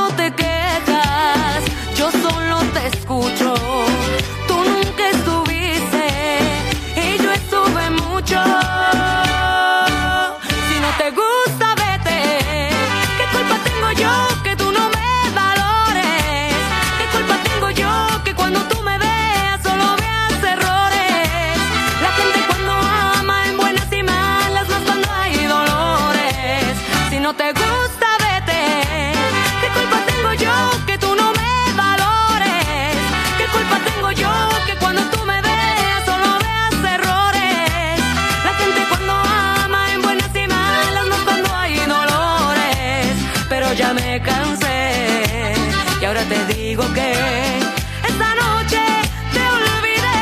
solo te quejas, yo solo te escucho. Tú nunca estuviste y yo estuve mucho. Si no te gusta, vete. ¿Qué culpa tengo yo que tú no me valores? ¿Qué culpa tengo yo que cuando tú me veas solo veas errores? La gente cuando ama en buenas y malas, más cuando hay dolores. Si no te gusta, vete. ¿Qué culpa tengo yo que tú no me valores? ¿Qué culpa tengo yo que cuando tú me veas solo veas errores? La gente cuando ama en buenas y malas, más cuando hay dolores. Pero ya me cansé y ahora te digo que esta noche te olvidé.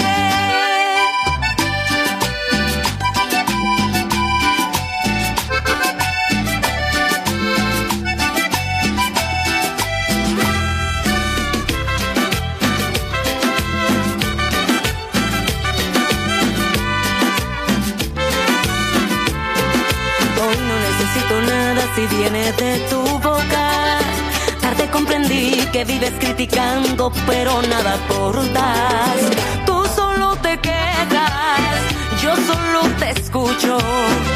Hoy no necesito nada si viene de tu boca. Tarde comprendí que vives criticando, pero nada aportas. Tú solo te quejas, yo solo te escucho.